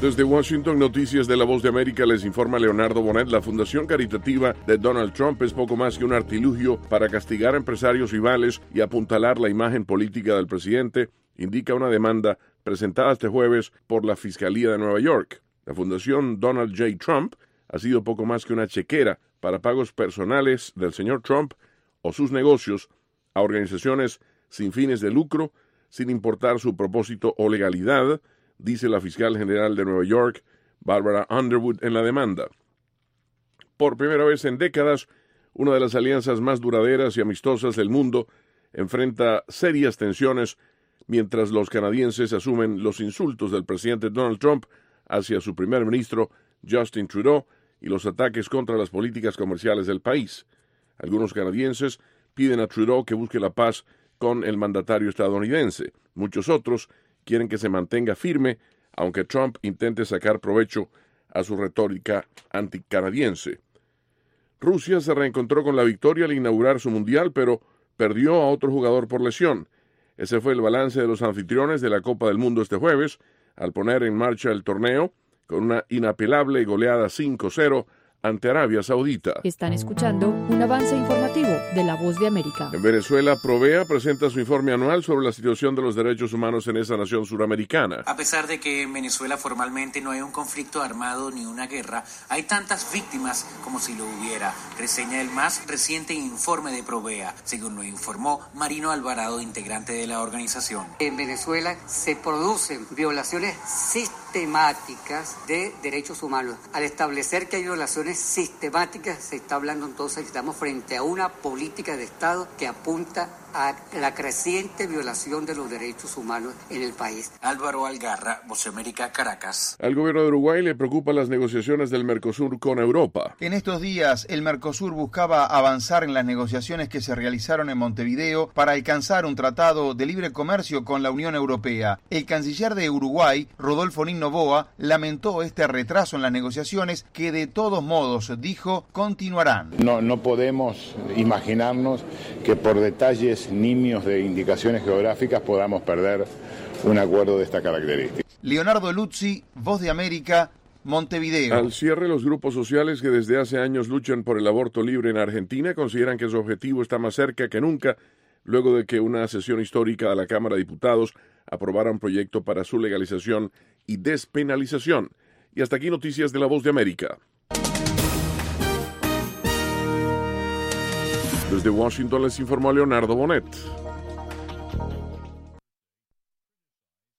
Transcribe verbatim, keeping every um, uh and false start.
Desde Washington, Noticias de la Voz de América, les informa Leonardo Bonet. La fundación caritativa de Donald Trump es poco más que un artilugio para castigar a empresarios rivales y apuntalar la imagen política del presidente, indica una demanda presentada este jueves por la Fiscalía de Nueva York. La fundación Donald J. Trump ha sido poco más que una chequera para pagos personales del señor Trump o sus negocios a organizaciones sin fines de lucro, sin importar su propósito o legalidad, dice la fiscal general de Nueva York, Barbara Underwood, en la demanda. Por primera vez en décadas, una de las alianzas más duraderas y amistosas del mundo enfrenta serias tensiones mientras los canadienses asumen los insultos del presidente Donald Trump hacia su primer ministro Justin Trudeau y los ataques contra las políticas comerciales del país. Algunos canadienses piden a Trudeau que busque la paz con el mandatario estadounidense. Muchos otros quieren que se mantenga firme, aunque Trump intente sacar provecho a su retórica anticanadiense. Rusia se reencontró con la victoria al inaugurar su mundial, pero perdió a otro jugador por lesión. Ese fue el balance de los anfitriones de la Copa del Mundo este jueves, al poner en marcha el torneo con una inapelable goleada cinco cero ante Arabia Saudita. Están escuchando un avance informativo de La Voz de América. En Venezuela, Provea presenta su informe anual sobre la situación de los derechos humanos en esa nación suramericana. A pesar de que en Venezuela formalmente no hay un conflicto armado ni una guerra, hay tantas víctimas como si lo hubiera. Reseña el más reciente informe de Provea, según lo informó Marino Alvarado, integrante de la organización. En Venezuela se producen violaciones sistemáticas de derechos humanos. Al establecer que hay violaciones sistemáticas, se está hablando entonces que estamos frente a una política de Estado que apunta a la creciente violación de los derechos humanos en el país. Álvaro Algarra, Voz de América, Caracas. Al gobierno de Uruguay le preocupan las negociaciones del Mercosur con Europa. En estos días, el Mercosur buscaba avanzar en las negociaciones que se realizaron en Montevideo para alcanzar un tratado de libre comercio con la Unión Europea. El canciller de Uruguay, Rodolfo Nin Noboa, lamentó este retraso en las negociaciones que de todos modos, dijo, continuarán. No, no podemos imaginarnos que por detalles nimios de indicaciones geográficas podamos perder un acuerdo de esta característica. Leonardo Luzzi, Voz de América, Montevideo. Al cierre, los grupos sociales que desde hace años luchan por el aborto libre en Argentina consideran que su objetivo está más cerca que nunca, luego de que una sesión histórica de la Cámara de Diputados aprobara un proyecto para su legalización y despenalización. Y hasta aquí noticias de La Voz de América. Desde Washington les informó Leonardo Bonet.